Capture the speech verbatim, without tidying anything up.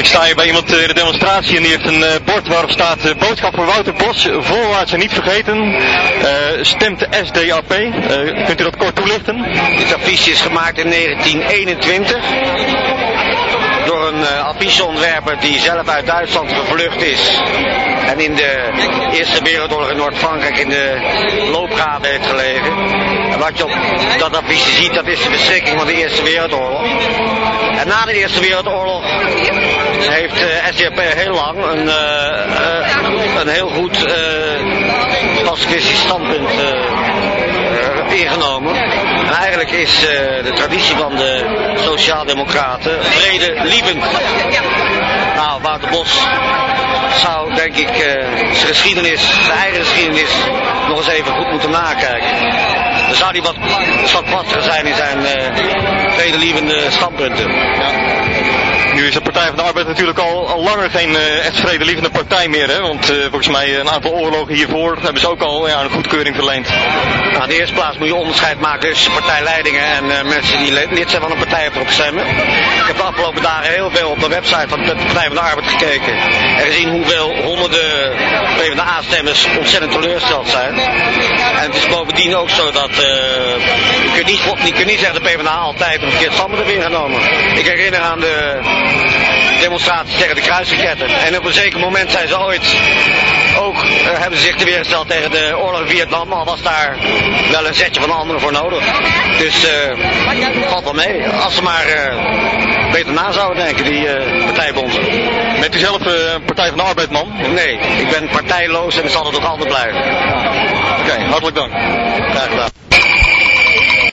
sta hier bij iemand in de demonstratie en die heeft een uh, bord waarop staat uh, boodschap voor Wouter Bos, voorwaarts en niet vergeten, uh, stemt S D A P. Uh, kunt u dat kort toelichten? Dit affiche is gemaakt in negentien eenentwintig door een uh, afficheontwerper die zelf uit Duitsland gevlucht is en in de Eerste Wereldoorlog in Noord-Frankrijk in de loopgraven heeft gelegen. En wat je op dat affiche ziet, dat is de beschikking van de Eerste Wereldoorlog. En na de Eerste Wereldoorlog heeft uh, S D A P heel lang een, uh, uh, een heel goed uh, pacifistisch standpunt uh, uh, ingenomen. En eigenlijk is uh, de traditie van de Sociaaldemocraten vredelievend. Nou, Wouter Bos zou denk ik uh, zijn geschiedenis, zijn eigen geschiedenis, nog eens even goed moeten nakijken. Dan zou hij wat standvastiger zijn in zijn uh, vredelievende standpunten. Nu is de Partij van de Arbeid natuurlijk al, al langer geen uh, echt vredelievende partij meer, hè? Want uh, volgens mij een aantal oorlogen hiervoor hebben ze ook al ja, een goedkeuring verleend. Nou, in de eerste plaats moet je onderscheid maken tussen partijleidingen en uh, mensen die lid zijn van een partij erop stemmen. Ik heb de afgelopen dagen heel veel op de website van de Partij van de Arbeid gekeken en gezien hoeveel honderden P v d A-stemmers ontzettend teleurgesteld zijn. En het is bovendien ook zo dat uh, je kunt niet, je kunt niet zeggen dat de P v d A altijd een verkeerd standpunt heeft ingenomen. Ik herinner aan de demonstratie tegen de kruisraketten. En op een zeker moment zijn ze ooit ook, uh, hebben ze zich te weer gesteld tegen de oorlog in Vietnam, al was daar wel een zetje van de anderen voor nodig. Dus uh, valt wel mee, als ze maar uh, beter na zouden denken, die uh, partijbonden. Bent u zelf uh, Partij van de Arbeid man? Nee, ik ben partijloos en ik zal het ook altijd blijven. Oké, okay, hartelijk dank. Graag gedaan.